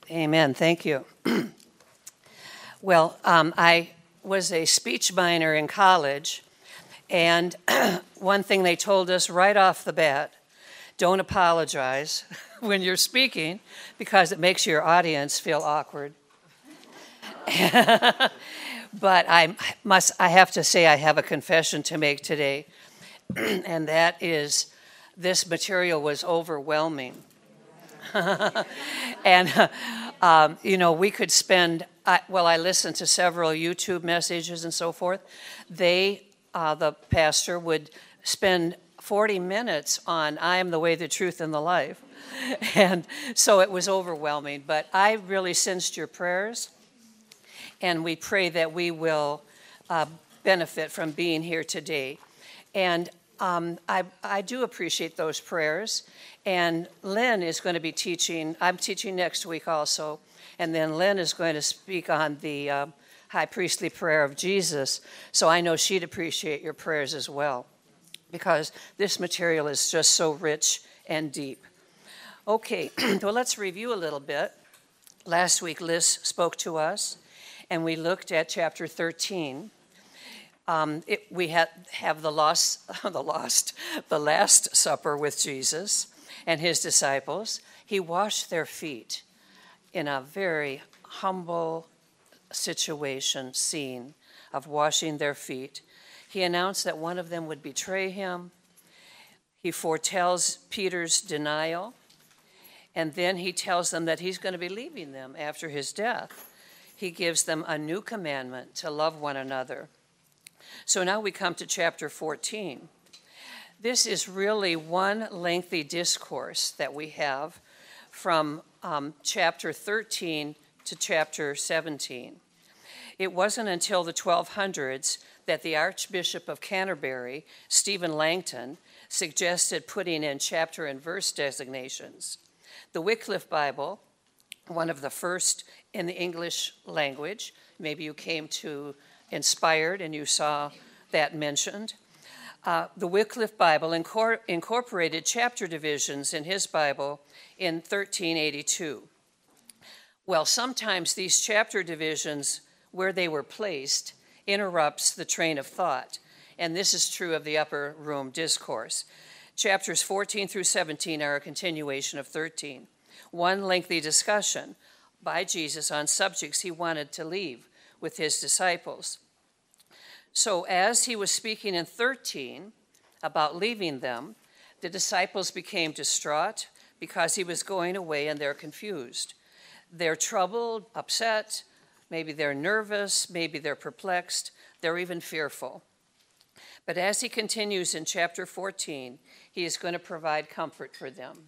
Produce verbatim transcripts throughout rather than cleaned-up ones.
Amen. Thank you. Well, um, I was a speech minor in college, and one thing they told us right off the bat, don't apologize when you're speaking because it makes your audience feel awkward. But I must, I have to say I have a confession to make today, and that is this material was overwhelming. and, uh, um, you know, we could spend, I, well, I listened to several YouTube messages and so forth. They, uh, the pastor would spend forty minutes on I am the way, the truth, and the life. And so it was overwhelming. But I really sensed your prayers, and we pray that we will uh, benefit from being here today. And um, I, I do appreciate those prayers. And Lynn is going to be teaching, I'm teaching next week also, and then Lynn is going to speak on the uh, high priestly prayer of Jesus. So I know she'd appreciate your prayers as well, because this material is just so rich and deep. Okay, well, let's review a little bit. Last week, Liz spoke to us, and we looked at chapter thirteen. Um, it, we had, have the lost, the lost, the Last Supper with Jesus and his disciples. He washed their feet in a very humble situation, scene of washing their feet. He announced that one of them would betray him. He foretells Peter's denial. And then he tells them that he's going to be leaving them after his death. He gives them a new commandment to love one another. So now we come to chapter fourteen. This is really one lengthy discourse that we have from um, chapter thirteen to chapter seventeen. It wasn't until the twelve hundreds that the Archbishop of Canterbury, Stephen Langton, suggested putting in chapter and verse designations. The Wycliffe Bible, one of the first in the English language, maybe you came to Inspired and you saw that mentioned. Uh, the Wycliffe Bible incor- incorporated chapter divisions in his Bible in thirteen eighty-two. Well, sometimes these chapter divisions, where they were placed, interrupts the train of thought, and this is true of the upper room discourse. Chapters fourteen through seventeen are a continuation of thirteen. One lengthy discussion by Jesus on subjects he wanted to leave with his disciples. So as he was speaking in thirteen about leaving them, the disciples became distraught because he was going away and they're confused. They're troubled, upset, maybe they're nervous, maybe they're perplexed, they're even fearful. But as he continues in chapter fourteen, he is going to provide comfort for them.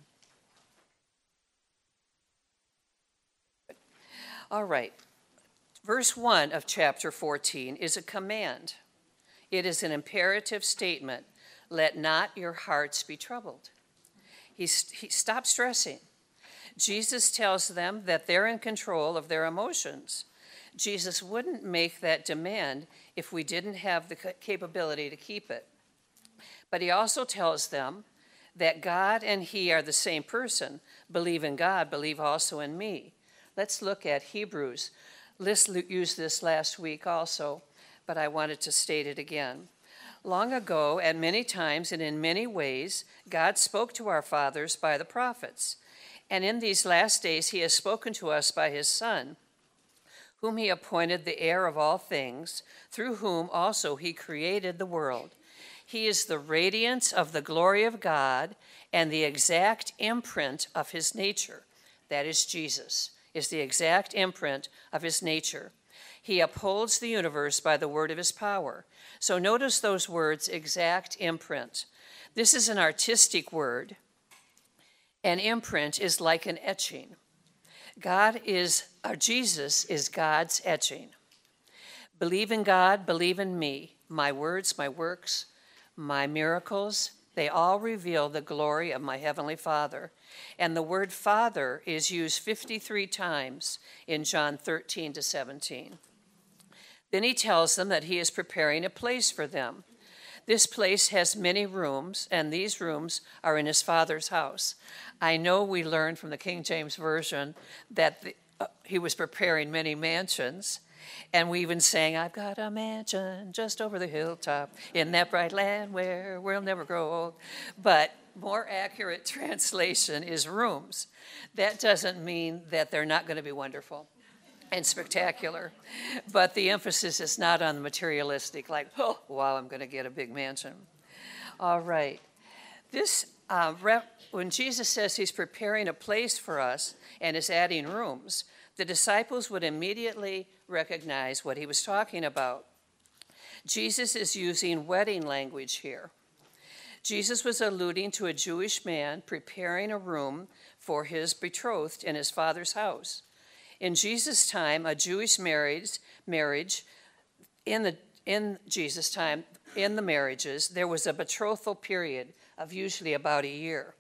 All right. Verse one of chapter fourteen is a command. It is an imperative statement. Let not your hearts be troubled. He, he stopped stressing. Jesus tells them that they're in control of their emotions. Jesus wouldn't make that demand if we didn't have the capability to keep it. But he also tells them that God and he are the same person. Believe in God, believe also in me. Let's look at Hebrews. Liz used this last week also, but I wanted to state it again. Long ago, and many times and in many ways, God spoke to our fathers by the prophets. And in these last days, he has spoken to us by his Son, whom he appointed the heir of all things, through whom also he created the world. He is the radiance of the glory of God and the exact imprint of his nature. That is Jesus, is the exact imprint of his nature. He upholds the universe by the word of his power. So notice those words, exact imprint. This is an artistic word. An imprint is like an etching. God is, or Jesus is God's etching. Believe in God, believe in me. My words, my works, my miracles, they all reveal the glory of my heavenly Father. And the word Father is used fifty-three times in John thirteen to seventeen. Then he tells them that he is preparing a place for them. This place has many rooms, and these rooms are in his Father's house. I know we learned from the King James Version that the, uh, he was preparing many mansions. And we even sang, I've got a mansion just over the hilltop in that bright land where we'll never grow old. But more accurate translation is rooms. That doesn't mean that they're not going to be wonderful and spectacular. But the emphasis is not on the materialistic, like, oh, wow, I'm going to get a big mansion. All right. This, uh, rep, when Jesus says he's preparing a place for us and is adding rooms, the disciples would immediately recognize what he was talking about. Jesus is using wedding language here. Jesus was alluding to a Jewish man preparing a room for his betrothed in his father's house. In Jesus' time, a Jewish marriage, marriage in the in Jesus' time, in the marriages, there was a betrothal period of usually about a year.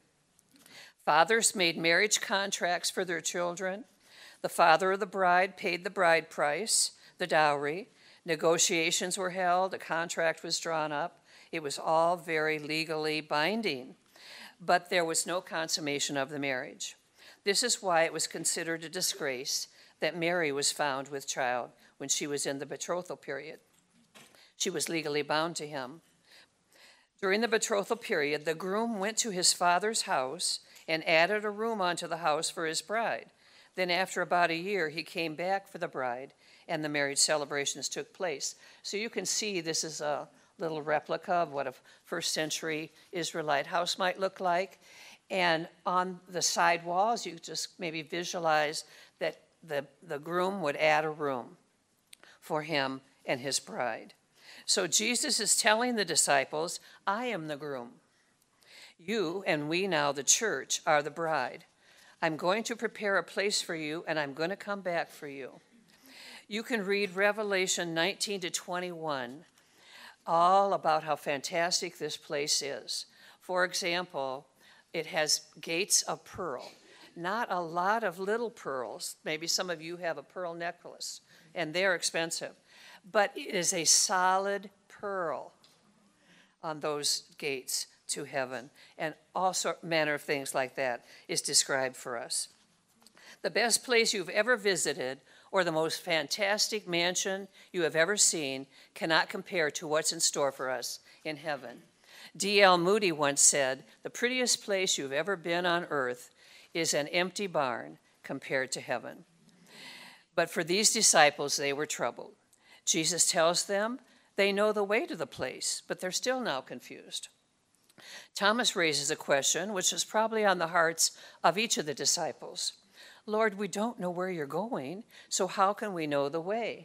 Fathers made marriage contracts for their children. The father of the bride paid the bride price, the dowry. Negotiations were held, a contract was drawn up. It was all very legally binding, but there was no consummation of the marriage. This is why it was considered a disgrace that Mary was found with child when she was in the betrothal period. She was legally bound to him. During the betrothal period, the groom went to his father's house and added a room onto the house for his bride. Then after about a year, he came back for the bride, and the marriage celebrations took place. So you can see this is a little replica of what a first century Israelite house might look like. And on the side walls, you just maybe visualize that the, the groom would add a room for him and his bride. So Jesus is telling the disciples, I am the groom. You and we now, the church, are the bride. I'm going to prepare a place for you, and I'm going to come back for you. You can read Revelation nineteen to twenty-one, all about how fantastic this place is. For example, it has gates of pearl. Not a lot of little pearls. Maybe some of you have a pearl necklace, and they're expensive. But it is a solid pearl on those gates to heaven, and all sort manner of things like that is described for us. The best place you've ever visited or the most fantastic mansion you have ever seen cannot compare to what's in store for us in heaven. D L Moody once said, the prettiest place you've ever been on earth is an empty barn compared to heaven. But for these disciples, they were troubled. Jesus tells them they know the way to the place, but they're still now confused. Thomas raises a question which is probably on the hearts of each of the disciples. Lord, we don't know where you're going, so how can we know the way?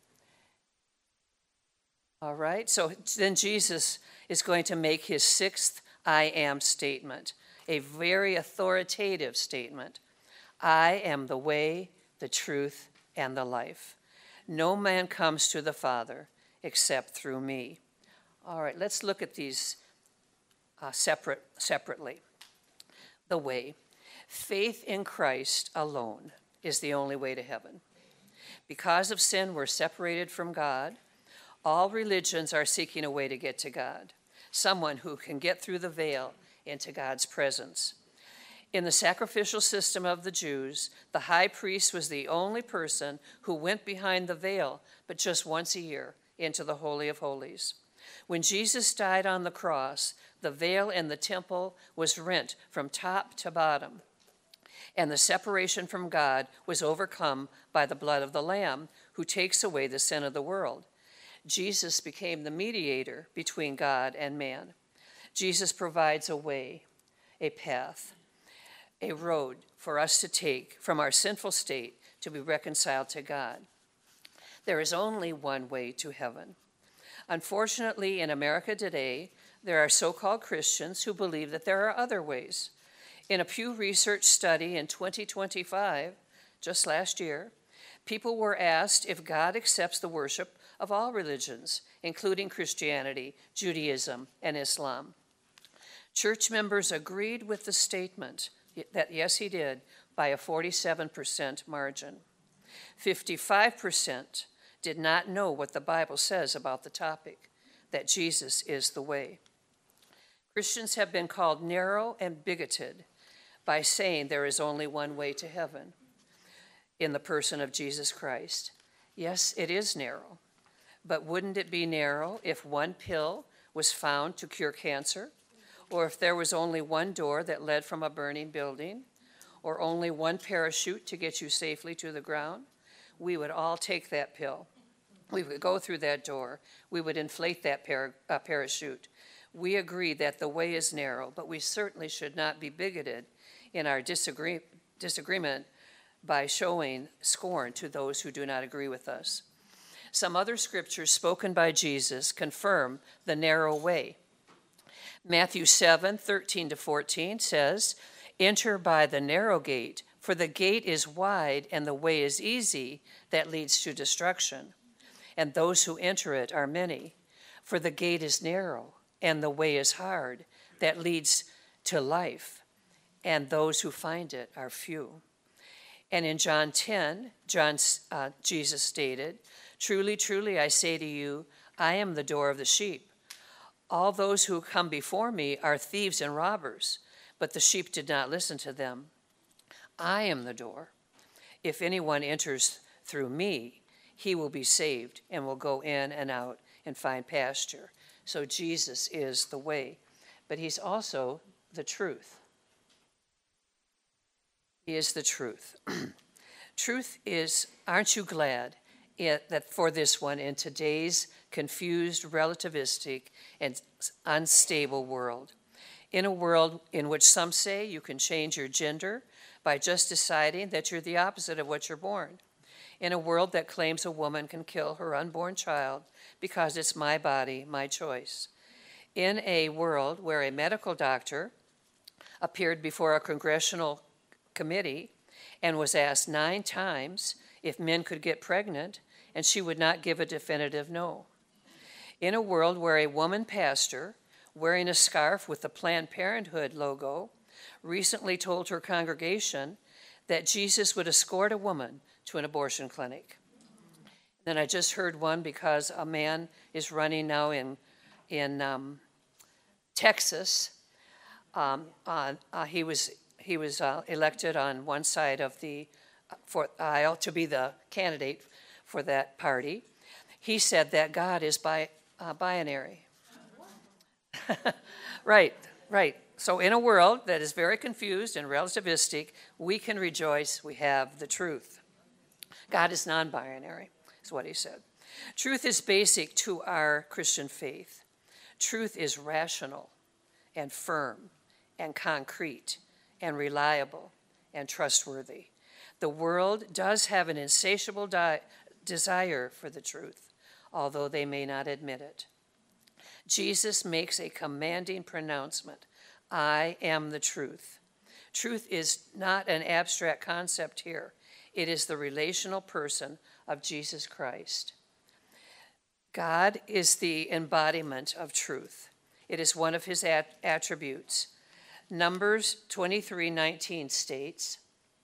All right, so then Jesus is going to make his sixth I am statement, a very authoritative statement. I am the way, the truth, and the life. No man comes to the Father except through me. All right, let's look at these uh, separate, separately. The way. Faith in Christ alone is the only way to heaven. Because of sin, we're separated from God. All religions are seeking a way to get to God, someone who can get through the veil into God's presence. In the sacrificial system of the Jews, the high priest was the only person who went behind the veil, but just once a year, into the Holy of Holies. When Jesus died on the cross, the veil in the temple was rent from top to bottom, and the separation from God was overcome by the blood of the Lamb, who takes away the sin of the world. Jesus became the mediator between God and man. Jesus provides a way, a path, a road for us to take from our sinful state to be reconciled to God. There is only one way to heaven. Unfortunately, in America today, there are so-called Christians who believe that there are other ways. In a Pew Research study in twenty twenty-five, just last year, people were asked if God accepts the worship of all religions, including Christianity, Judaism, and Islam. Church members agreed with the statement that yes, he did, by a forty-seven percent margin. fifty-five percent did not know what the Bible says about the topic, that Jesus is the way. Christians have been called narrow and bigoted by saying there is only one way to heaven. in the person of Jesus Christ. Yes, it is narrow, but wouldn't it be narrow if one pill was found to cure cancer, or if there was only one door that led from a burning building, or only one parachute to get you safely to the ground? We would all take that pill. We would go through that door. We would inflate that para, uh, parachute. We agree that the way is narrow, but we certainly should not be bigoted in our disagree, disagreement by showing scorn to those who do not agree with us. Some other scriptures spoken by Jesus confirm the narrow way. Matthew seven, thirteen to fourteen says, "Enter by the narrow gate, for the gate is wide and the way is easy that leads to destruction. And those who enter it are many. For the gate is narrow and the way is hard that leads to life, and those who find it are few." And in John ten, John, uh, Jesus stated, "Truly, truly, I say to you, I am the door of the sheep. All those who come before me are thieves and robbers, but the sheep did not listen to them. I am the door. If anyone enters through me, he will be saved and will go in and out and find pasture." So Jesus is the way, but he's also the truth. He is the truth. Truth is, aren't you glad it, that for this one in today's confused, relativistic, and unstable world, in a world in which some say you can change your gender by just deciding that you're the opposite of what you're born, in a world that claims a woman can kill her unborn child because it's my body, my choice, in a world where a medical doctor appeared before a congressional committee and was asked nine times if men could get pregnant, and she would not give a definitive no. In a world where a woman pastor, wearing a scarf with the Planned Parenthood logo, recently told her congregation that Jesus would escort a woman to an abortion clinic. Then I just heard one because a man is running now in, in um, Texas. Um, uh, uh, he was He was uh, elected on one side of the for aisle to be the candidate for that party. He said that God is bi, uh, binary. Right, right. So in a world that is very confused and relativistic, we can rejoice we have the truth. God is non-binary, is what he said. Truth is basic to our Christian faith. Truth is rational and firm and concrete and reliable and trustworthy. The world does have an insatiable di- desire for the truth, although they may not admit it. Jesus makes a commanding pronouncement: I am the truth. Truth is not an abstract concept here. It is the relational person of Jesus Christ. God is the embodiment of truth. It is one of his at- attributes. Numbers twenty-three nineteen states,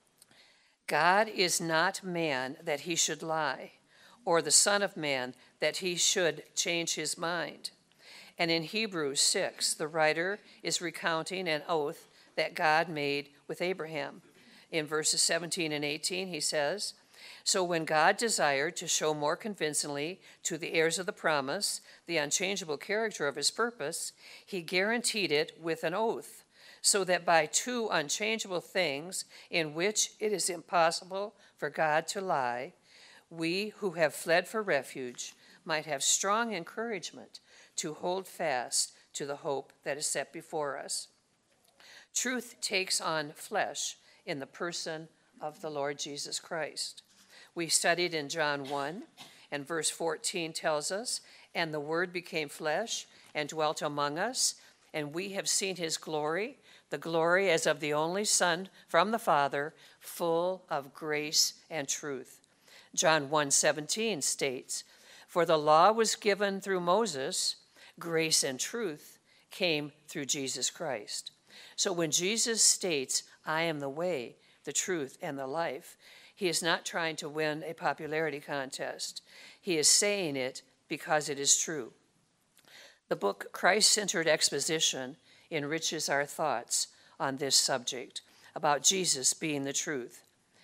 God is not man that he should lie, or the son of man that he should change his mind. And in Hebrews six, the writer is recounting an oath that God made with Abraham. In verses seventeen and eighteen, he says, "So when God desired to show more convincingly to the heirs of the promise the unchangeable character of his purpose, he guaranteed it with an oath, so that by two unchangeable things in which it is impossible for God to lie, we who have fled for refuge might have strong encouragement to hold fast to the hope that is set before us." Truth takes on flesh in the person of the Lord Jesus Christ. We studied in John one, and verse fourteen tells us, "And the Word became flesh and dwelt among us, and we have seen his glory, the glory as of the only Son from the Father, full of grace and truth." John one seventeen states, "For the law was given through Moses, grace and truth came through Jesus Christ." So when Jesus states, "I am the way, the truth, and the life," he is not trying to win a popularity contest. He is saying it because it is true. The book Christ-Centered Exposition enriches our thoughts on this subject about Jesus being the truth.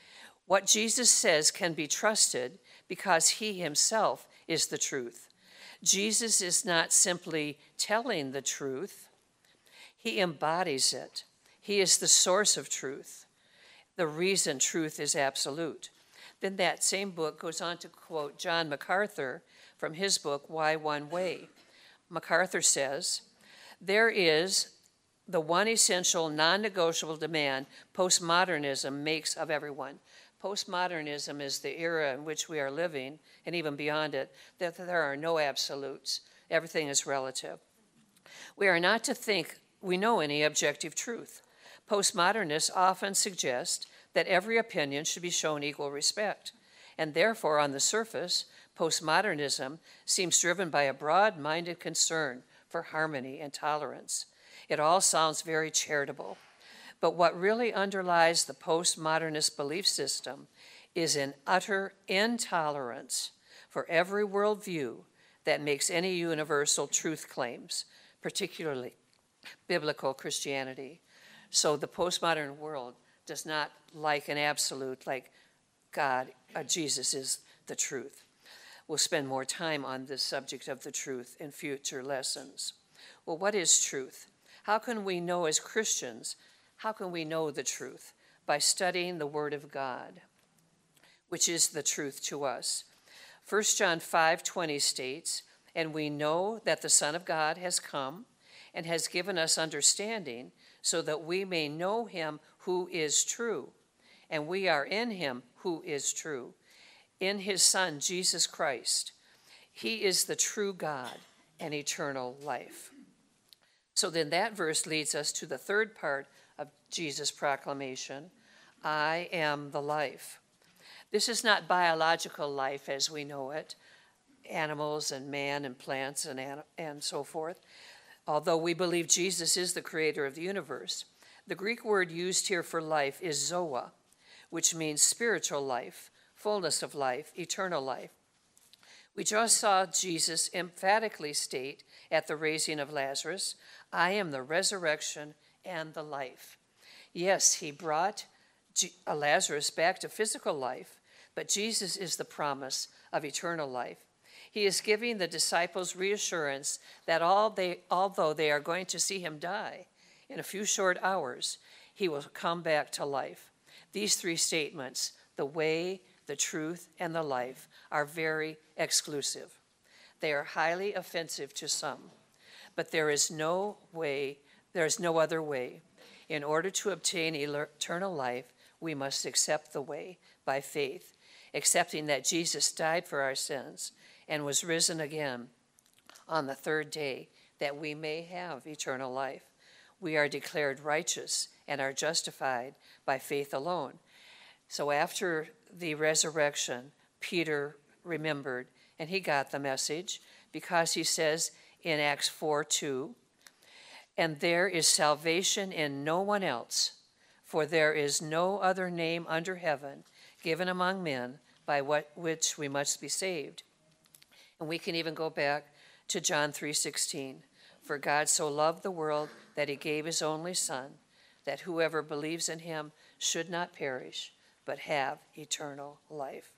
What Jesus says can be trusted because he himself is the truth. Jesus is not simply telling the truth, he embodies it. He is the source of truth, the reason truth is absolute. Then that same book goes on to quote John MacArthur from his book, Why One Way? MacArthur says, there is the one essential, non-negotiable demand postmodernism makes of everyone. Postmodernism is the era in which we are living, and even beyond it, that there are no absolutes. Everything is relative. We are not to think we know any objective truth. Postmodernists often suggest that every opinion should be shown equal respect, and therefore, on the surface, postmodernism seems driven by a broad-minded concern for harmony and tolerance. It all sounds very charitable. But what really underlies the postmodernist belief system is an utter intolerance for every worldview that makes any universal truth claims, particularly biblical Christianity. So the postmodern world does not like an absolute, like God, uh, Jesus is the truth. We'll spend more time on this subject of the truth in future lessons. Well, what is truth? How can we know as Christians, how can we know the truth? By studying the Word of God, which is the truth to us. First John five twenty states, and we know that the Son of God has come and has given us understanding so that we may know him who is true. And we are in him who is true, in his Son, Jesus Christ. He is the true God and eternal life. So then that verse leads us to the third part of Jesus' proclamation, I am the life. This is not biological life as we know it, animals and man and plants and, and so forth. Although we believe Jesus is the creator of the universe, the Greek word used here for life is zoa, which means spiritual life, fullness of life, eternal life. We just saw Jesus emphatically state at the raising of Lazarus, I am the resurrection and the life. Yes, he brought Lazarus back to physical life, but Jesus is the promise of eternal life. He is giving the disciples reassurance that all they, although they are going to see him die in a few short hours, he will come back to life. These three statements, the way, the truth, and the life, are very exclusive. They are highly offensive to some, but there is no way, there is no other way. In order to obtain eternal life, we must accept the way by faith, accepting that Jesus died for our sins and was risen again on the third day that we may have eternal life. We are declared righteous and are justified by faith alone. So after the resurrection, Peter remembered, and he got the message because he says in Acts four two, and there is salvation in no one else, for there is no other name under heaven given among men by what, which we must be saved. And we can even go back to John three sixteen. For God so loved the world that he gave his only Son, that whoever believes in him should not perish, but have eternal life.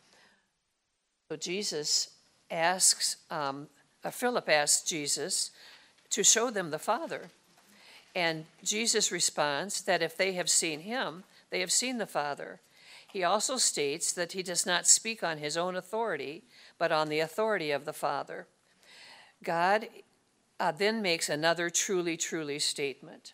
So Jesus asks, um, uh, Philip asks Jesus to show them the Father. And Jesus responds that if they have seen him, they have seen the Father. He also states that he does not speak on his own authority, but on the authority of the Father. God uh, then makes another truly, truly statement.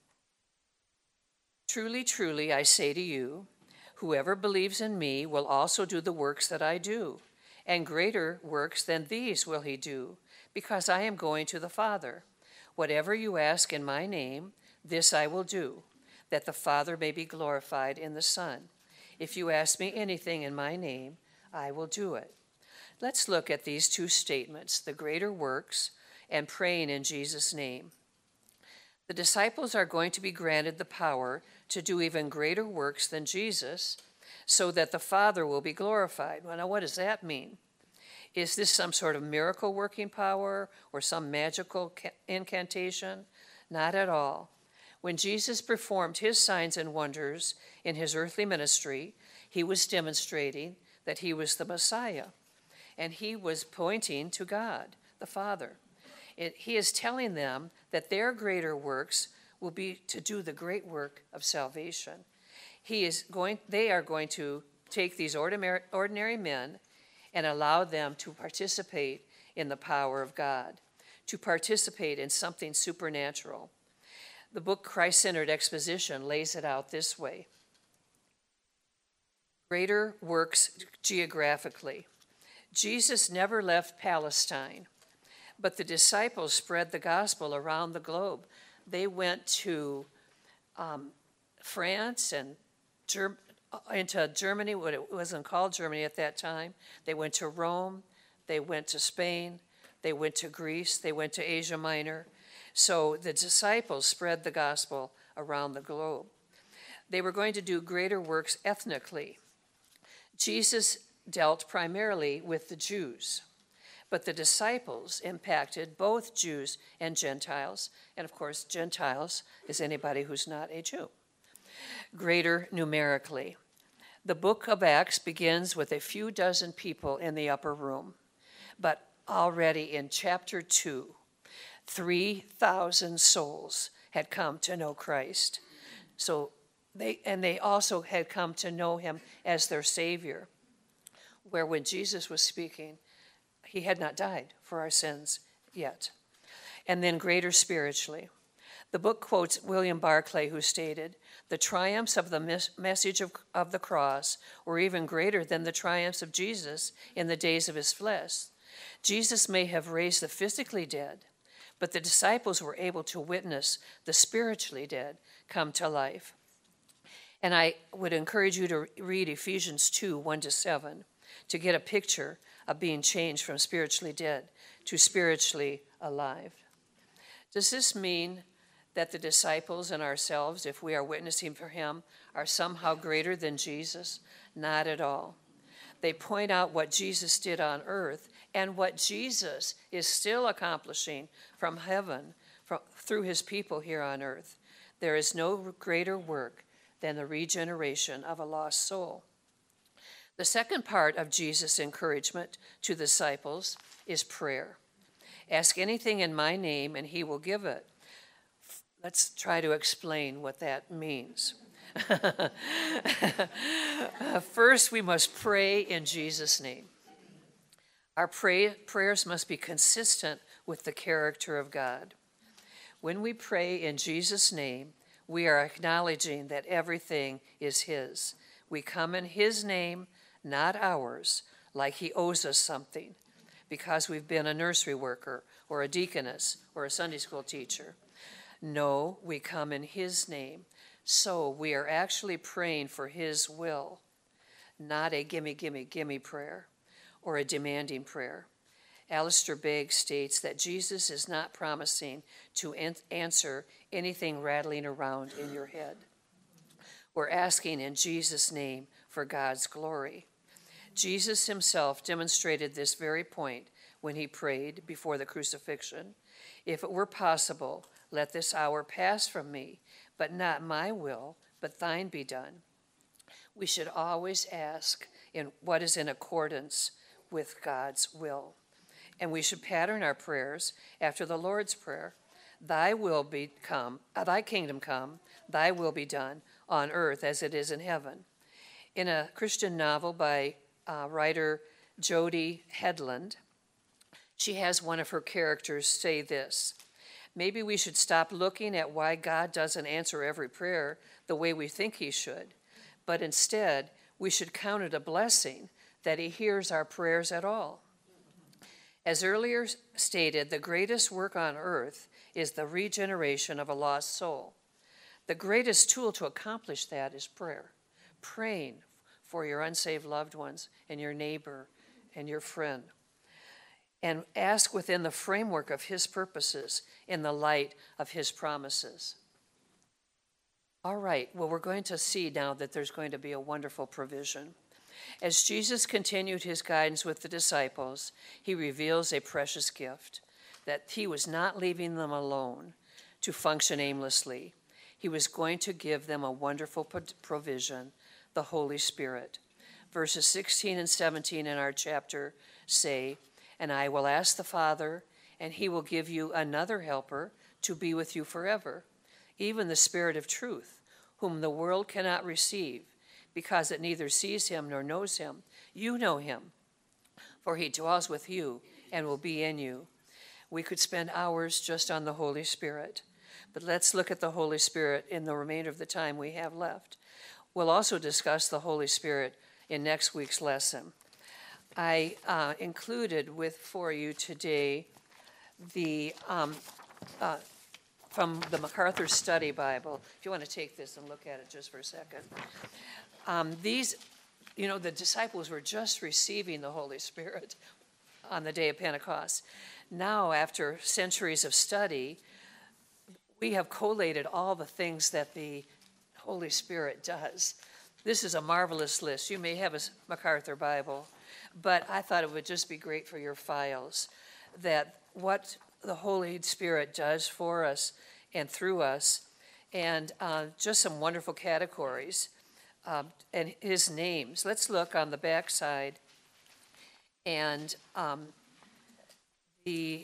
Truly, truly, I say to you, whoever believes in me will also do the works that I do, and greater works than these will he do, because I am going to the Father. Whatever you ask in my name, this I will do, that the Father may be glorified in the Son. If you ask me anything in my name, I will do it. Let's look at these two statements, the greater works and praying in Jesus' name. The disciples are going to be granted the power to do even greater works than Jesus, so that the Father will be glorified. Well, now what does that mean? Is this some sort of miracle working power or some magical incantation? Not at all. When Jesus performed his signs and wonders in his earthly ministry, he was demonstrating that he was the Messiah, and he was pointing to God, the Father. It, he is telling them that their greater works will be to do the great work of salvation. He is going, they are going to take these ordinary, ordinary men and allow them to participate in the power of God, to participate in something supernatural. The book Christ-Centered Exposition lays it out this way. Greater works geographically. Jesus never left Palestine, but the disciples spread the gospel around the globe. They went to um, France and Ger- into Germany, what it wasn't called Germany at that time. They went to Rome. They went to Spain. They went to Greece. They went to Asia Minor. So the disciples spread the gospel around the globe. They were going to do greater works ethnically. Jesus dealt primarily with the Jews, but the disciples impacted both Jews and Gentiles. And of course, Gentiles is anybody who's not a Jew. Greater numerically. The book of Acts begins with a few dozen people in the upper room, but already in chapter two, three thousand souls had come to know Christ. So they, and they also had come to know him as their Savior, where when Jesus was speaking, he had not died for our sins yet. And then greater spiritually. The book quotes William Barclay, who stated, "The triumphs of the mes- message of, of the cross were even greater than the triumphs of Jesus in the days of his flesh. Jesus may have raised the physically dead, but the disciples were able to witness the spiritually dead come to life." And I would encourage you to read Ephesians two, one to seven, to get a picture of being changed from spiritually dead to spiritually alive. Does this mean that the disciples and ourselves, if we are witnessing for him, are somehow greater than Jesus? Not at all. They point out what Jesus did on earth and what Jesus is still accomplishing from heaven from, through his people here on earth. There is no greater work than the regeneration of a lost soul. The second part of Jesus' encouragement to the disciples is prayer. Ask anything in my name and he will give it. Let's try to explain what that means. First, we must pray in Jesus' name. Our pray, prayers must be consistent with the character of God. When we pray in Jesus' name, we are acknowledging that everything is his. We come in his name, not ours, like he owes us something because we've been a nursery worker or a deaconess or a Sunday school teacher. No, we come in his name. So we are actually praying for his will, not a gimme, gimme, gimme prayer or a demanding prayer. Alistair Begg states that Jesus is not promising to an- answer anything rattling around in your head. We're asking in Jesus' name for God's glory. Jesus himself demonstrated this very point when he prayed before the crucifixion. If it were possible, let this hour pass from me, but not my will, but thine be done. We should always ask in what is in accordance with God's will. And we should pattern our prayers after the Lord's Prayer. Thy will be come, uh, thy kingdom come, thy will be done on earth as it is in heaven. In a Christian novel by uh, writer Jody Headland, she has one of her characters say this: maybe we should stop looking at why God doesn't answer every prayer the way we think he should, but instead we should count it a blessing that he hears our prayers at all. As earlier stated, the greatest work on earth is the regeneration of a lost soul. The greatest tool to accomplish that is prayer, praying for your unsaved loved ones and your neighbor and your friend. And ask within the framework of his purposes in the light of his promises. All right, well, we're going to see now that there's going to be a wonderful provision. As Jesus continued his guidance with the disciples, he reveals a precious gift, that he was not leaving them alone to function aimlessly. He was going to give them a wonderful provision, the Holy Spirit. Verses sixteen and seventeen in our chapter say, "And I will ask the Father, and he will give you another helper to be with you forever, even the Spirit of truth, whom the world cannot receive, because it neither sees him nor knows him. You know him, for he dwells with you and will be in you." We could spend hours just on the Holy Spirit, but let's look at the Holy Spirit in the remainder of the time we have left. We'll also discuss the Holy Spirit in next week's lesson. I uh, included with for you today the um, uh, from the MacArthur Study Bible. If you want to take this and look at it just for a second. Um, these, you know, the disciples were just receiving the Holy Spirit on the day of Pentecost. Now, after centuries of study, we have collated all the things that the Holy Spirit does. This is a marvelous list. You may have a MacArthur Bible, but I thought it would just be great for your files that what the Holy Spirit does for us and through us, and uh, just some wonderful categories um, and his names. Let's look on the back side and um, the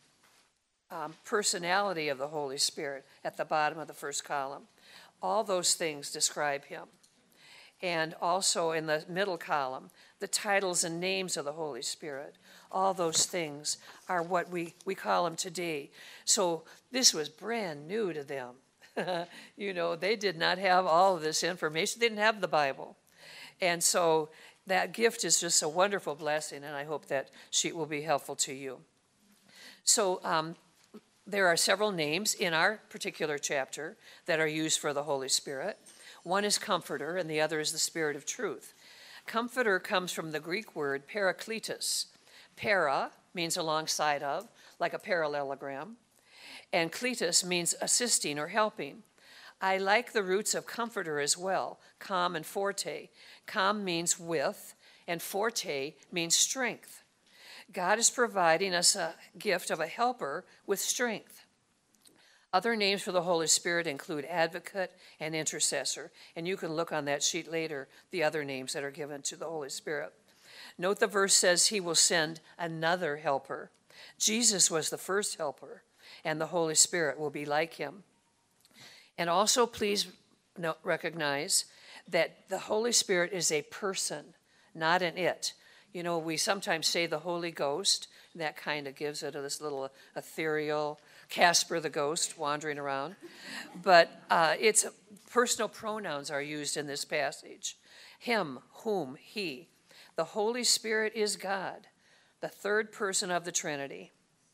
um, personality of the Holy Spirit at the bottom of the first column. All those things describe him. And also in the middle column, the titles and names of the Holy Spirit. All those things are what we, we call him today. So this was brand new to them. You know, they did not have all of this information. They didn't have the Bible. And so that gift is just a wonderful blessing, and I hope that sheet will be helpful to you. So um, there are several names in our particular chapter that are used for the Holy Spirit. One is Comforter, and the other is the Spirit of Truth. Comforter comes from the Greek word parakletos. Para means alongside of, like a parallelogram, and kletos means assisting or helping. I like the roots of comforter as well, com and forte. Com means with, and forte means strength. God is providing us a gift of a helper with strength. Other names for the Holy Spirit include advocate and intercessor, and you can look on that sheet later, the other names that are given to the Holy Spirit. Note the verse says he will send another helper. Jesus was the first helper, and the Holy Spirit will be like him. And also please note, recognize that the Holy Spirit is a person, not an it. You know, we sometimes say the Holy Ghost, and that kind of gives it this little ethereal, Casper the Ghost wandering around. But uh, it's personal pronouns are used in this passage. Him, whom, he. The Holy Spirit is God, the third person of the Trinity.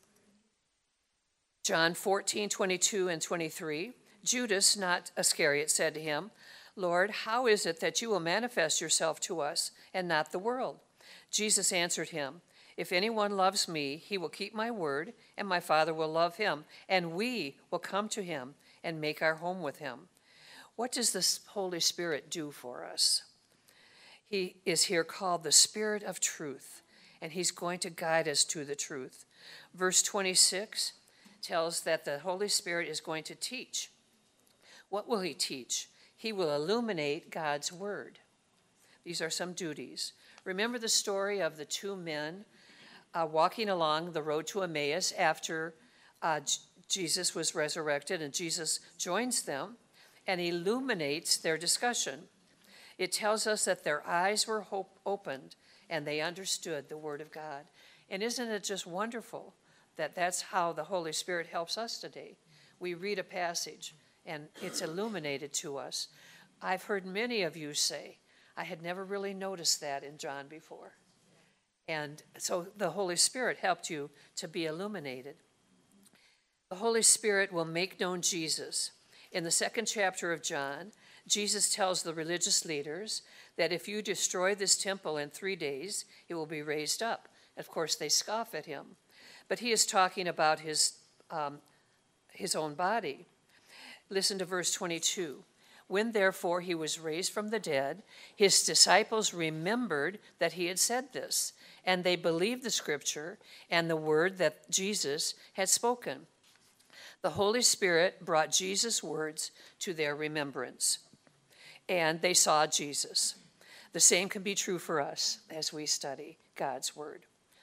John fourteen, twenty-two and twenty-three. Judas, not Iscariot, said to him, Lord, how is it that you will manifest yourself to us and not the world? Jesus answered him, if anyone loves me, he will keep my word, and my Father will love him, and we will come to him and make our home with him. What does the Holy Spirit do for us? He is here called the Spirit of Truth, and he's going to guide us to the truth. Verse twenty-six tells that the Holy Spirit is going to teach. What will he teach? He will illuminate God's word. These are some duties. Remember the story of the two men uh, walking along the road to Emmaus after uh, J- Jesus was resurrected, and Jesus joins them and illuminates their discussion. It tells us that their eyes were hope- opened and they understood the word of God. And isn't it just wonderful that that's how the Holy Spirit helps us today? We read a passage and it's illuminated to us. I've heard many of you say, I had never really noticed that in John before. And so the Holy Spirit helped you to be illuminated. The Holy Spirit will make known Jesus. In the second chapter of John, Jesus tells the religious leaders that if you destroy this temple in three days, it will be raised up. Of course, they scoff at him. But he is talking about his, um, his own body. Listen to verse twenty-two. When therefore he was raised from the dead, his disciples remembered that he had said this, and they believed the scripture and the word that Jesus had spoken. The Holy Spirit brought Jesus' words to their remembrance, and they saw Jesus. The same can be true for us as we study God's word.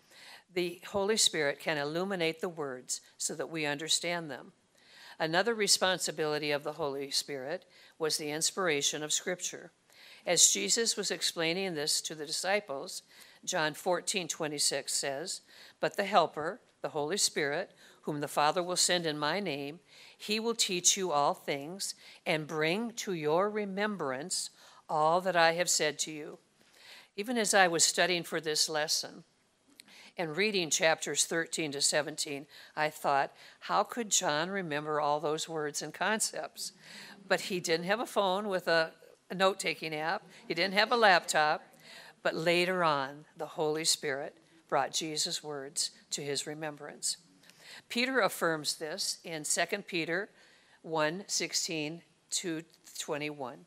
The Holy Spirit can illuminate the words so that we understand them. Another responsibility of the Holy Spirit was the inspiration of Scripture. As Jesus was explaining this to the disciples, John fourteen twenty-six says, "But the Helper, the Holy Spirit, whom the Father will send in my name, he will teach you all things and bring to your remembrance all that I have said to you." Even as I was studying for this lesson and reading chapters thirteen to seventeen, I thought, how could John remember all those words and concepts? But he didn't have a phone with a, a note-taking app. He didn't have a laptop. But later on, the Holy Spirit brought Jesus' words to his remembrance. Peter affirms this in Second Peter one sixteen to twenty-one.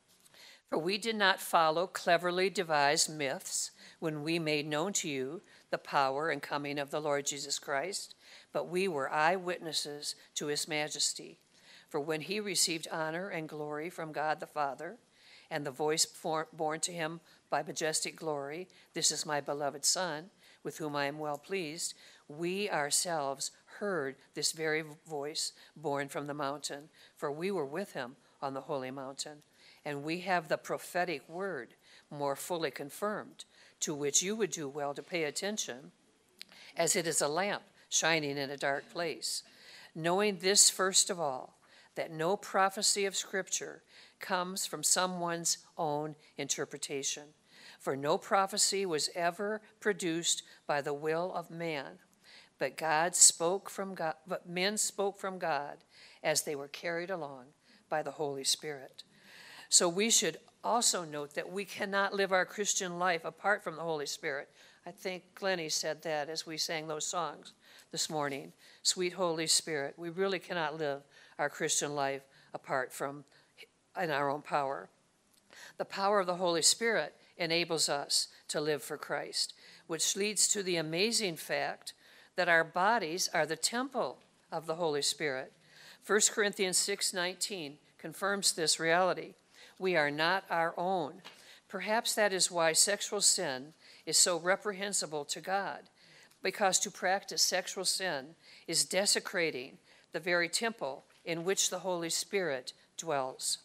"For we did not follow cleverly devised myths when we made known to you the power and coming of the Lord Jesus Christ, but we were eyewitnesses to his majesty. For when he received honor and glory from God the Father, and the voice borne to him by majestic glory, 'This is my beloved Son, with whom I am well pleased,' we ourselves heard this very voice borne from the mountain, for we were with him on the holy mountain. And we have the prophetic word more fully confirmed, to which you would do well to pay attention, as it is a lamp shining in a dark place. Knowing this first of all, that no prophecy of Scripture comes from someone's own interpretation. For no prophecy was ever produced by the will of man, but God spoke from God, but men spoke from God as they were carried along by the Holy Spirit." So we should also note that we cannot live our Christian life apart from the Holy Spirit. I think Glennie said that as we sang those songs this morning. Sweet Holy Spirit, we really cannot live our Christian life apart from in our own power. The power of the Holy Spirit enables us to live for Christ, which leads to the amazing fact that our bodies are the temple of the Holy Spirit. First Corinthians six nineteen confirms this reality. We are not our own. Perhaps that is why sexual sin is so reprehensible to God, because to practice sexual sin is desecrating the very temple in which the Holy Spirit dwells.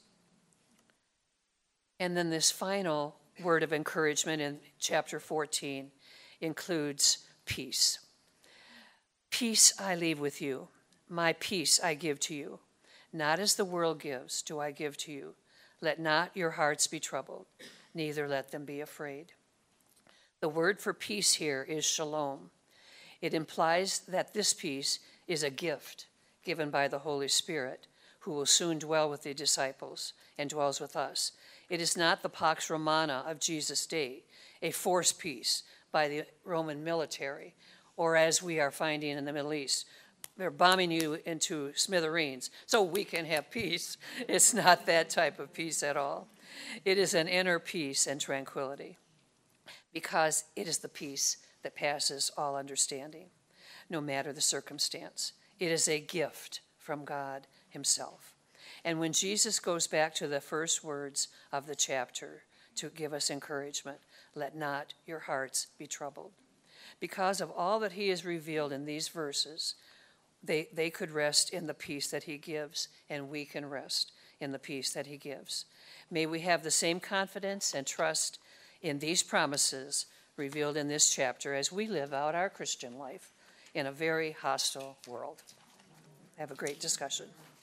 And then this final word of encouragement in chapter fourteen includes peace. "Peace I leave with you, my peace I give to you. Not as the world gives do I give to you. Let not your hearts be troubled, neither let them be afraid." The word for peace here is shalom. It implies that this peace is a gift given by the Holy Spirit, who will soon dwell with the disciples and dwells with us. It is not the Pax Romana of Jesus' day, a forced peace by the Roman military, or as we are finding in the Middle East, they're bombing you into smithereens so we can have peace. It's not that type of peace at all. It is an inner peace and tranquility, because it is the peace that passes all understanding, no matter the circumstance. It is a gift from God himself. And when Jesus goes back to the first words of the chapter to give us encouragement, let not your hearts be troubled. Because of all that he has revealed in these verses, they, they could rest in the peace that he gives, and we can rest in the peace that he gives. May we have the same confidence and trust in these promises revealed in this chapter as we live out our Christian life in a very hostile world. Have a great discussion.